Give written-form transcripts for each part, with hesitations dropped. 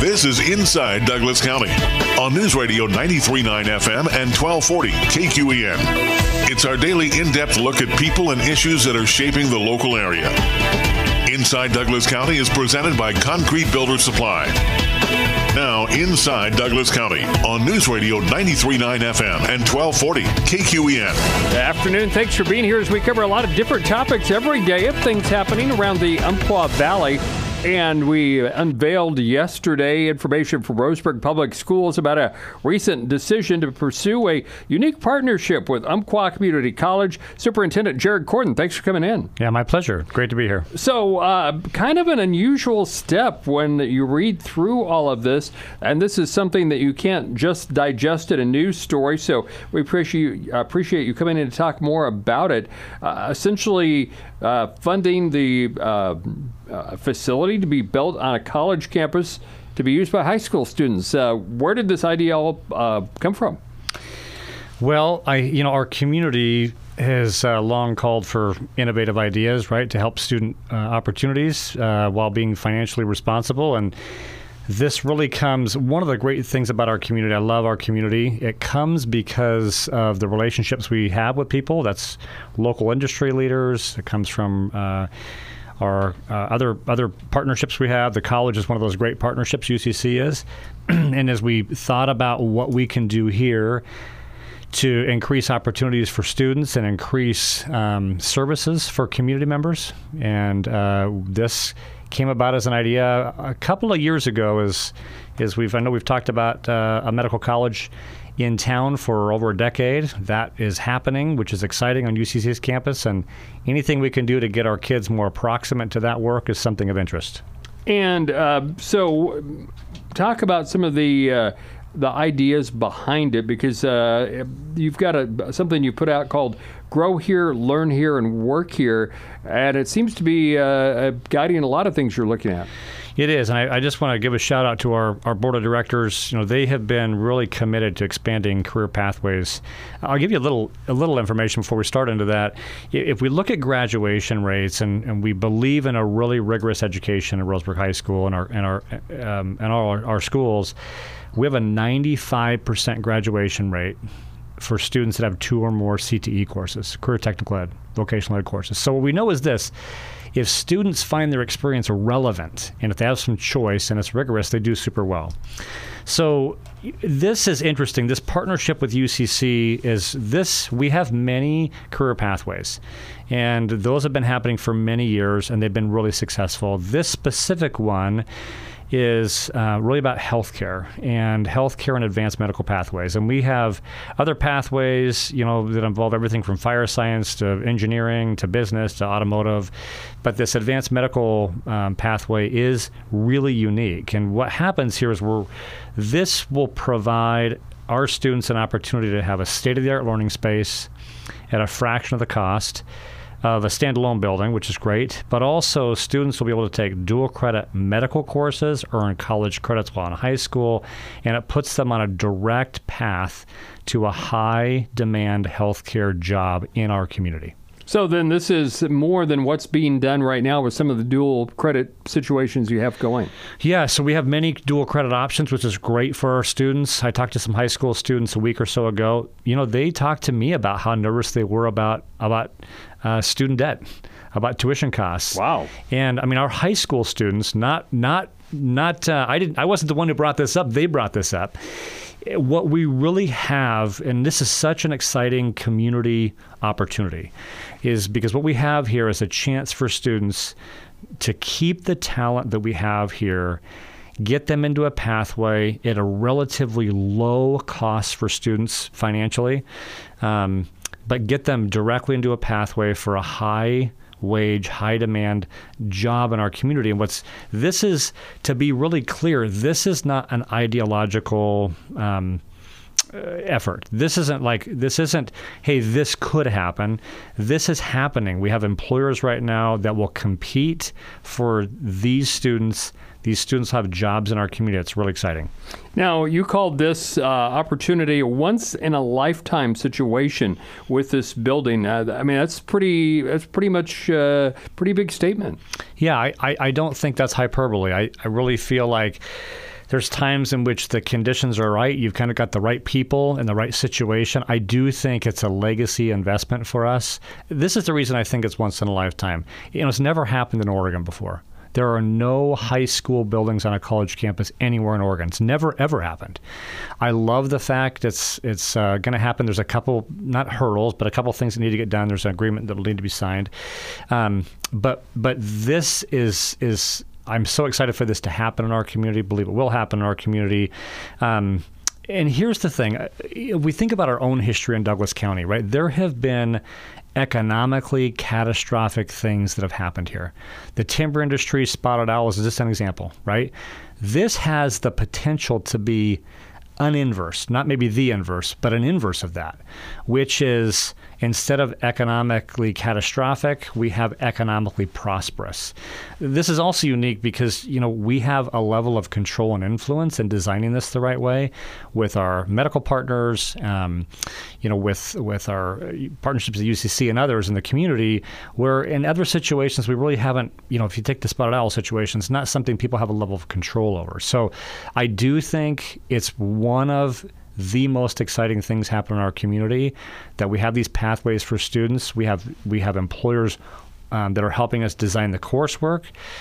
This is Inside Douglas County on News Radio 93.9 FM and 1240 KQEN. It's our daily in-depth look at people and issues that are shaping the local area. Inside Douglas County is presented by Concrete Builder Supply. Now, Inside Douglas County on News Radio 93.9 FM and 1240 KQEN. Good afternoon. Thanks for being here as we cover a lot of different topics every day of things happening around the Umpqua Valley. And we unveiled yesterday information from Roseburg Public Schools about a recent decision to pursue a unique partnership with Umpqua Community College. Superintendent Jared Corden, thanks for coming in. Yeah, my pleasure. Great to be here. So kind of an unusual step when you read through all of this, and this is something that you can't just digest in a news story, so we appreciate you coming in to talk more about it. Essentially funding the facility to be built on a college campus to be used by high school students. Where did this idea all come from? Well, our community has long called for innovative ideas, right, to help student opportunities while being financially responsible. And this really comes, one of the great things about our community, I love our community, it comes because of the relationships we have with people. That's local industry leaders. It comes from our other partnerships we have. The college is one of those great partnerships, UCC is. And as we thought about what we can do here to increase opportunities for students and increase services for community members, and this came about as an idea a couple of years ago. I know we've talked about a medical college in town for over a decade. That is happening, which is exciting on UCC's campus, and anything we can do to get our kids more proximate to that work is something of interest. And so talk about some of the ideas behind it, because you've got something you put out called Grow Here, Learn Here, and Work Here, and it seems to be guiding a lot of things you're looking at. It is, and I just want to give a shout out to our board of directors. They have been really committed to expanding career pathways. I'll give you a little information before we start into that. If we look at graduation rates, and we believe in a really rigorous education at Roseburg High School and our schools, we have a 95% graduation rate for students that have 2 or more CTE courses, career technical ed, vocational ed courses. So what we know is this: if students find their experience relevant, and if they have some choice and it's rigorous, they do super well. So this is interesting. This partnership with UCC is this. We have many career pathways, and those have been happening for many years, and they've been really successful. This specific one is really about healthcare and advanced medical pathways. And we have other pathways, that involve everything from fire science to engineering to business to automotive. But this advanced medical pathway is really unique. And what happens here is this will provide our students an opportunity to have a state-of-the-art learning space at a fraction of the cost of a standalone building, which is great, but also students will be able to take dual credit medical courses, earn college credits while in high school, and it puts them on a direct path to a high demand healthcare job in our community. So then this is more than what's being done right now with some of the dual credit situations you have going. Yeah, so we have many dual credit options, which is great for our students. I talked to some high school students a week or so ago. They talked to me about how nervous they were about student debt, about tuition costs. Wow. And our high school students, I wasn't the one who brought this up. They brought this up. What we really have, and this is such an exciting community opportunity, is because what we have here is a chance for students to keep the talent that we have here, get them into a pathway at a relatively low cost for students financially, but get them directly into a pathway for a high wage, high demand job in our community. And this is, to be really clear, this is not an ideological effort. This isn't, hey, this could happen. This is happening. We have employers right now that will compete for these students. These students have jobs in our community. It's really exciting. Now, you called this opportunity a once-in-a-lifetime situation with this building. That's pretty much a pretty big statement. Yeah, I don't think that's hyperbole. I really feel like There's times in which the conditions are right. You've kind of got the right people in the right situation. I do think it's a legacy investment for us. This is the reason I think it's once in a lifetime. It's never happened in Oregon before. There are no high school buildings on a college campus anywhere in Oregon. It's never, ever happened. I love the fact it's going to happen. There's a couple, not hurdles, but a couple things that need to get done. There's an agreement that will need to be signed. But this is I'm so excited for this to happen in our community. Believe it will happen in our community. And here's the thing. We think about our own history in Douglas County, right? There have been economically catastrophic things that have happened here. The timber industry, spotted owls is just an example, right? This has the potential to be an inverse, not maybe the inverse, but an inverse of that, which is instead of economically catastrophic, we have economically prosperous. This is also unique because, we have a level of control and influence in designing this the right way with our medical partners, with our partnerships at UCC and others in the community, where in other situations we really haven't, if you take the spotted owl situation, it's not something people have a level of control over. So I do think it's one of the most exciting things happen in our community, that we have these pathways for students. We have employers that are helping us design the coursework.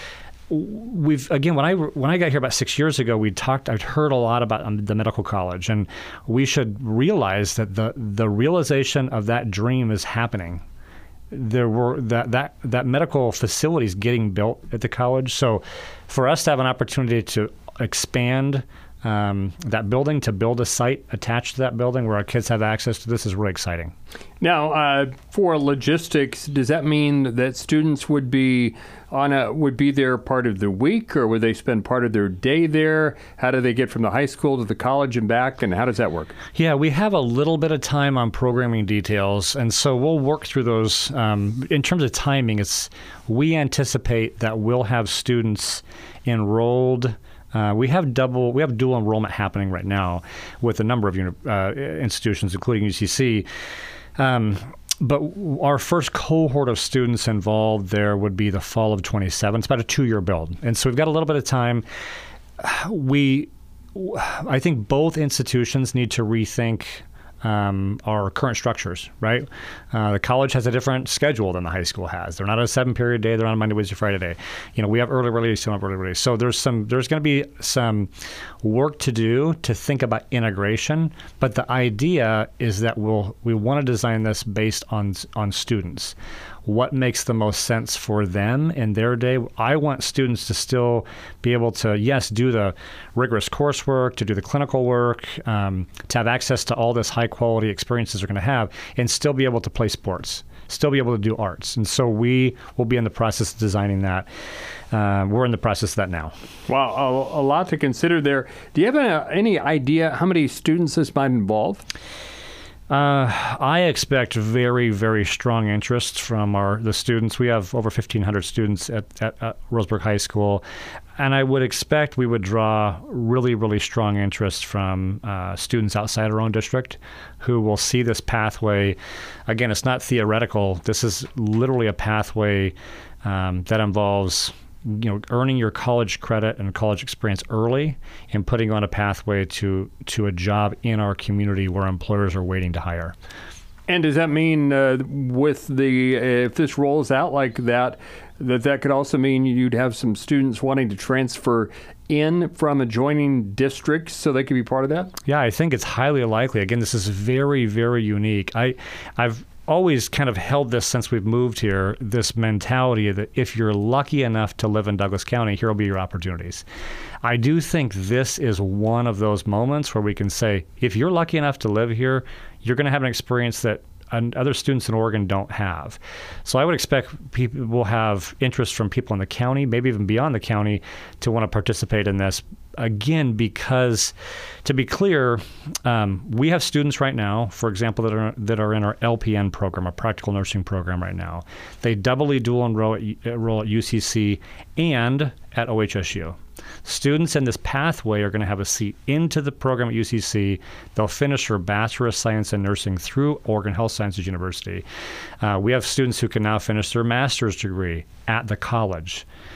When I got here about 6 years ago, I'd heard a lot about the medical college, and we should realize that the realization of that dream is happening. There were that medical facilities getting built at the college. So for us to have an opportunity to expand that building, to build a site attached to that building where our kids have access to this, is really exciting. Now, for logistics, does that mean that students would be there part of the week, or would they spend part of their day there? How do they get from the high school to the college and back, and how does that work? Yeah, we have a little bit of time on programming details, and so we'll work through those. In terms of timing, we anticipate that we'll have students enrolled. We have dual enrollment happening right now with a number of institutions, including UCC. But our first cohort of students involved there would be the fall of 27. It's about a 2-year build. And so we've got a little bit of time. I think both institutions need to rethink our current structures, right? The college has a different schedule than the high school has. They're not a 7-period day. They're on a Monday, Wednesday, Friday day. We have early release, some have early release. So there's going to be some work to do to think about integration. But the idea is that we want to design this based on students. What makes the most sense for them in their day? I want students to still be able to, yes, do the rigorous coursework, to do the clinical work, to have access to all this high-quality experiences they're going to have, and still be able to play sports, still be able to do arts. And so we will be in the process of designing that. We're in the process of that now. Wow, a lot to consider there. Do you have any idea how many students this might involve? I expect very, very strong interest from the students. We have over 1,500 students at Roseburg High School, and I would expect we would draw really, really strong interest from students outside our own district who will see this pathway. Again, it's not theoretical. This is literally a pathway that involves earning your college credit and college experience early and putting you on a pathway to a job in our community where employers are waiting to hire. And does that mean if this rolls out like that could also mean you'd have some students wanting to transfer in from adjoining districts so they could be part of that? Yeah, I think it's highly likely. Again, this is very, very unique. I've always kind of held this since we've moved here, this mentality that if you're lucky enough to live in Douglas County, here will be your opportunities. I do think this is one of those moments where we can say, if you're lucky enough to live here, you're going to have an experience that other students in Oregon don't have. So I would expect people will have interest from people in the county, maybe even beyond the county, to want to participate in this. Again, because to be clear, we have students right now, for example, that are in our LPN program, our practical nursing program right now. They doubly dual enroll at UCC and at OHSU. Students in this pathway are going to have a seat into the program at UCC. They'll finish their Bachelor of Science in Nursing through Oregon Health Sciences University. We have students who can now finish their master's degree at the college.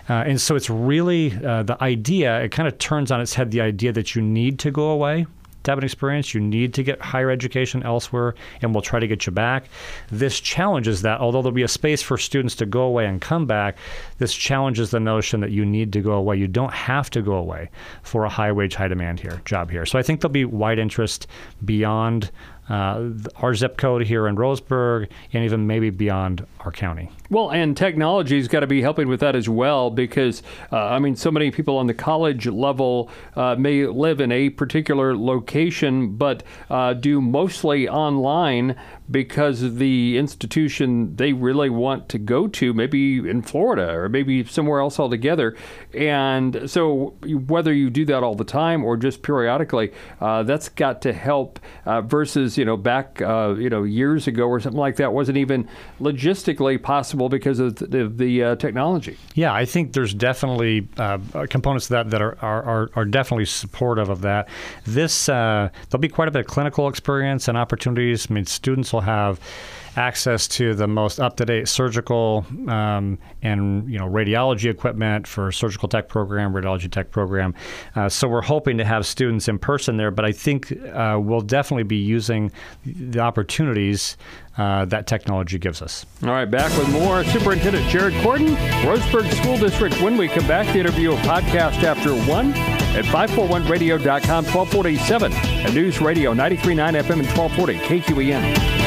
And so it's really the idea, it kind of turns on its head the idea that you need to go away to have an experience, you need to get higher education elsewhere, and we'll try to get you back. This challenges that, although there'll be a space for students to go away and come back, this challenges the notion that you need to go away. You don't have to go away for a high wage, high demand job here. So I think there'll be wide interest beyond our zip code here in Roseburg, and even maybe beyond our county. Well, and technology's got to be helping with that as well, because, so many people on the college level may live in a particular location, but do mostly online because of the institution they really want to go to, maybe in Florida or maybe somewhere else altogether. And so whether you do that all the time or just periodically, that's got to help versus, back, years ago or something like that wasn't even logistically possible because of the technology. Yeah, I think there's definitely components of that are definitely supportive of that. There'll be quite a bit of clinical experience and opportunities. I mean, students will have access to the most up-to-date surgical and radiology equipment for surgical tech program, radiology tech program. So we're hoping to have students in person there, but I think we'll definitely be using the opportunities that technology gives us. All right, back with more. Superintendent Jared Corden, Roseburg School District. When we come back, the interview will podcast after 1 at 541radio.com, 1247 at News Radio 93.9 FM and 1240 KQEN.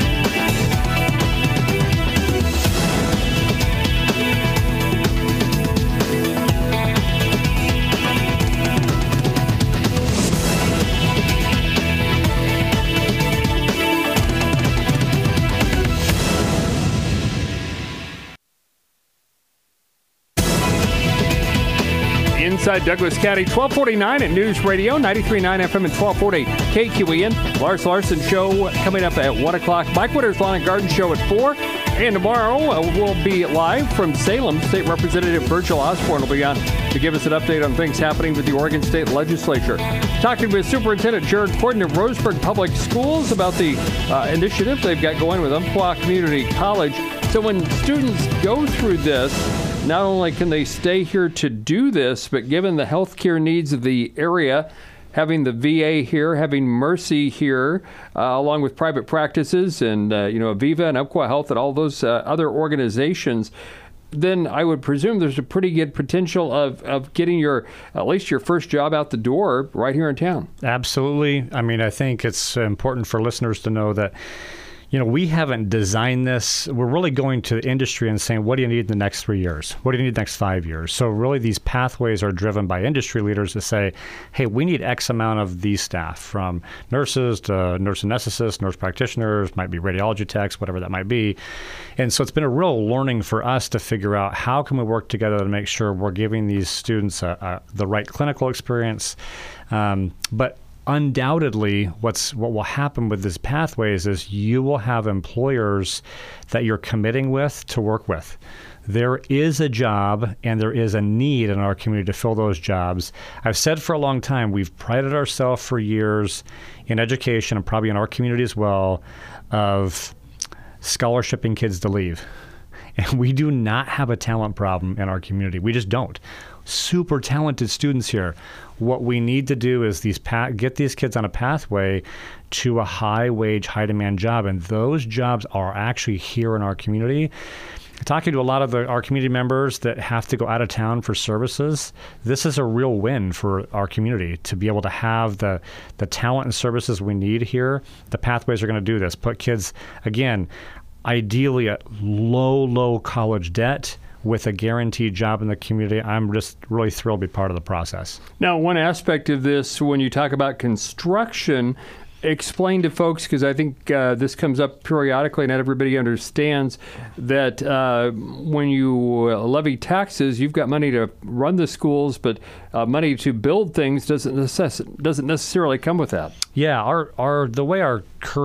Inside Douglas County, 1249 at News Radio, 93.9 FM and 1240 KQEN. Lars Larson Show coming up at 1 o'clock. Mike Witter's Lawn and Garden Show at 4. And tomorrow we'll be live from Salem. State Representative Virgil Osborne will be on to give us an update on things happening with the Oregon State Legislature. Talking with Superintendent Jared Corden of Roseburg Public Schools about the initiative they've got going with Umpqua Community College. So when students go through this, not only can they stay here to do this, but given the healthcare needs of the area, having the VA here, having Mercy here, along with private practices and, Aviva and Umpqua Health and all those other organizations, then I would presume there's a pretty good potential of getting at least your first job out the door right here in town. Absolutely. I mean, I think it's important for listeners to know that we haven't designed this. We're really going to the industry and saying, what do you need in the next 3 years? What do you need in the next 5 years? So really these pathways are driven by industry leaders to say, hey, we need X amount of these staff, from nurses to nurse anesthetists, nurse practitioners, might be radiology techs, whatever that might be. And so it's been a real learning for us to figure out how can we work together to make sure we're giving these students the right clinical experience. But undoubtedly, what will happen with these pathways is you will have employers that you're committing with to work with. There is a job and there is a need in our community to fill those jobs. I've said for a long time, we've prided ourselves for years in education, and probably in our community as well, of scholarshiping kids to leave. And we do not have a talent problem in our community. We just don't. Super talented students here. What we need to do is get these kids on a pathway to a high-wage, high-demand job, and those jobs are actually here in our community. Talking to a lot of our community members that have to go out of town for services, this is a real win for our community to be able to have the talent and services we need here. The pathways are going to do this. Put kids, again, ideally at low college debt, with a guaranteed job in the community. I'm just really thrilled to be part of the process. Now, one aspect of this, when you talk about construction, explain to folks, because I think this comes up periodically, not everybody understands that when you levy taxes, you've got money to run the schools, but money to build things doesn't necessarily come with that. Yeah, the way our current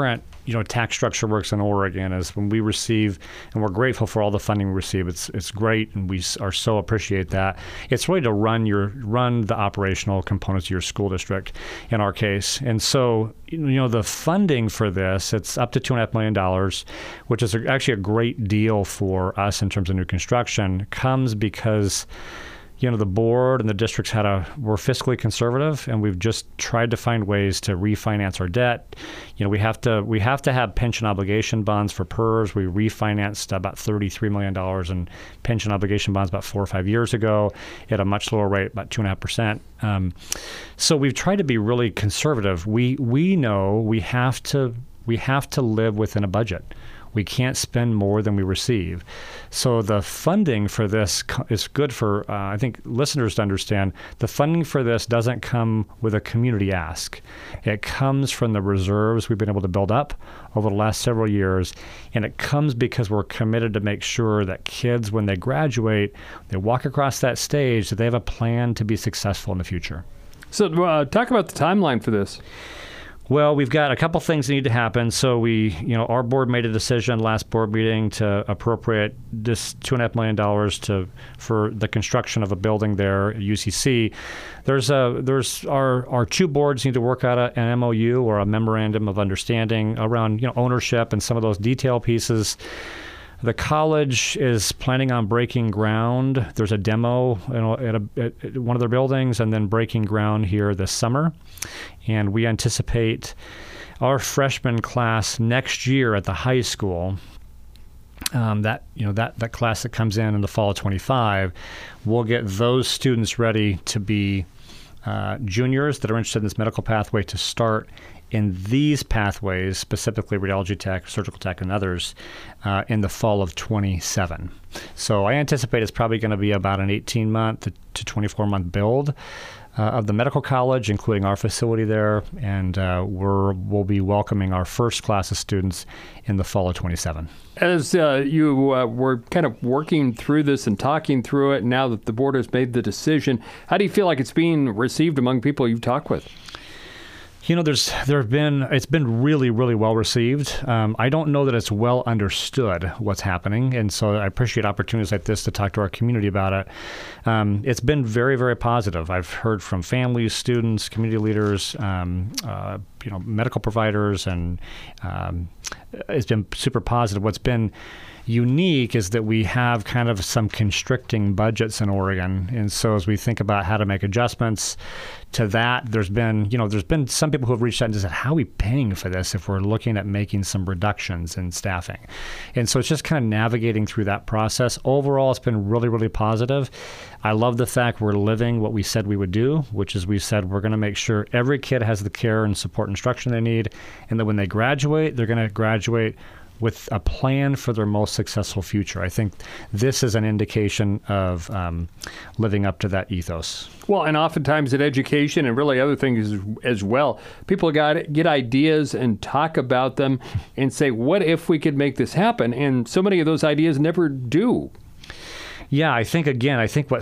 tax structure works in Oregon is when we receive, and we're grateful for all the funding we receive. It's great, and we are so appreciate that. It's really to run the operational components of your school district, in our case. And so, the funding for this, it's up to $2.5 million, which is actually a great deal for us in terms of new construction, comes because the board and the districts were fiscally conservative, and we've just tried to find ways to refinance our debt. We have to have pension obligation bonds for PERS. We refinanced about $33 million in pension obligation bonds about 4 or 5 years ago at a much lower rate, about 2.5%. So we've tried to be really conservative. We know we have to live within a budget. We can't spend more than we receive. So the funding for this is good for, I think, listeners to understand. The funding for this doesn't come with a community ask. It comes from the reserves we've been able to build up over the last several years, and it comes because we're committed to make sure that kids, when they graduate, they walk across that stage, that they have a plan to be successful in the future. So talk about the timeline for this. Well, we've got a couple things that need to happen. So our board made a decision last board meeting to appropriate this $2.5 million for the construction of a building there at UCC. Our two boards need to work out an MOU or a memorandum of understanding around ownership and some of those detail pieces. The college is planning on breaking ground. There's a demo at one of their buildings, and then breaking ground here this summer. And we anticipate our freshman class next year at the high school, that class that comes in the fall of 25, we'll get those students ready to be juniors that are interested in this medical pathway to start in these pathways, specifically radiology tech, surgical tech, and others, in the fall of 27. So I anticipate it's probably going to be about an 18-month to 24-month build of the medical college, including our facility there, and we'll be welcoming our first class of students in the fall of 27. As you were kind of working through this and talking through it, now that the board has made the decision, how do you feel like it's being received among people you've talked with? It's been really, really well received. I don't know that it's well understood what's happening, and so I appreciate opportunities like this to talk to our community about it. It's been very, very positive. I've heard from families, students, community leaders, medical providers, and it's been super positive. What's been unique is that we have kind of some constricting budgets in Oregon, and so as we think about how to make adjustments to that, there's been some people who have reached out and said, how are we paying for this if we're looking at making some reductions in staffing? And so it's just kind of navigating through that process. Overall, it's been really, really positive. I love the fact we're living what we said we would do, which is we said we're going to make sure every kid has the care and support and instruction they need, and that when they graduate, they're going to graduate with a plan for their most successful future. I think this is an indication of living up to that ethos. Well, and oftentimes in education and really other things as well, people got to get ideas and talk about them and say, what if we could make this happen? And so many of those ideas never do. Yeah, I think what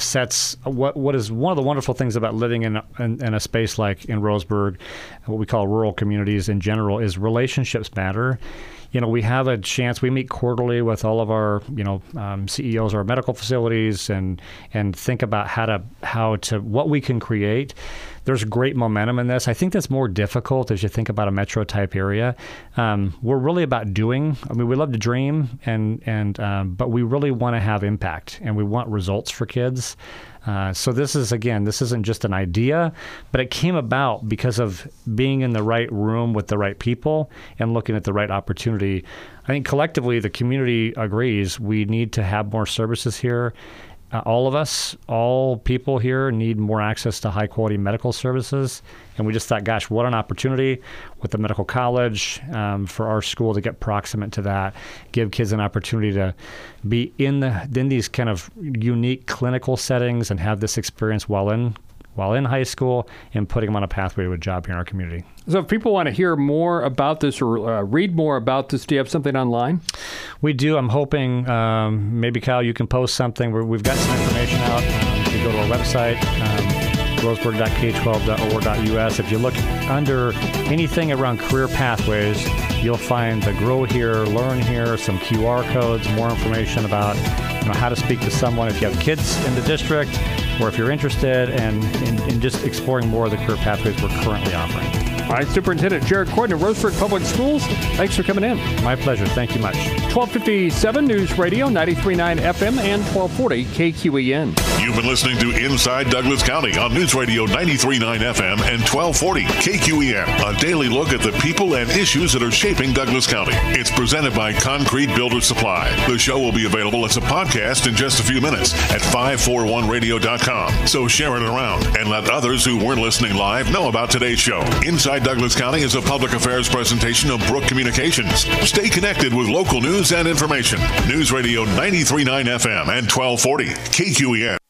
is one of the wonderful things about living in a space like in Roseburg, what we call rural communities in general, is relationships matter. We have a chance. We meet quarterly with all of our, CEOs of our medical facilities and think about how to what we can create. There's great momentum in this. I think that's more difficult as you think about a metro type area. We're really about doing. I mean, we love to dream, but we really want to have impact, and we want results for kids. So this isn't just an idea, but it came about because of being in the right room with the right people and looking at the right opportunity. I think collectively the community agrees we need to have more services here. All of us, all people here need more access to high quality medical services. And we just thought, gosh, what an opportunity with the medical college for our school to get proximate to that, give kids an opportunity to be in these kind of unique clinical settings and have this experience while in high school and putting them on a pathway to a job here in our community. So if people want to hear more about this or read more about this, do you have something online? We do. I'm hoping maybe, Kyle, you can post something. We've got some information out. You can go to our website. roseburg.k12.or.us. If you look under anything around career pathways, you'll find the Grow Here, Learn Here, some QR codes, more information about how to speak to someone if you have kids in the district, or if you're interested in just exploring more of the career pathways we're currently offering. All right, Superintendent Jared Coyden of Roseburg Public Schools, thanks for coming in. My pleasure. Thank you much. 1257 News Radio, 93.9 FM, and 1240 KQEN. You've been listening to Inside Douglas County on News Radio 93.9 FM and 1240 KQEN, a daily look at the people and issues that are shaping Douglas County. It's presented by Concrete Builder Supply. The show will be available as a podcast in just a few minutes at 541radio.com. So share it around and let others who weren't listening live know about today's show. Inside Douglas County is a public affairs presentation of Brook Communications. Stay connected with local news and information. News Radio 93.9 FM and 1240 KQEN.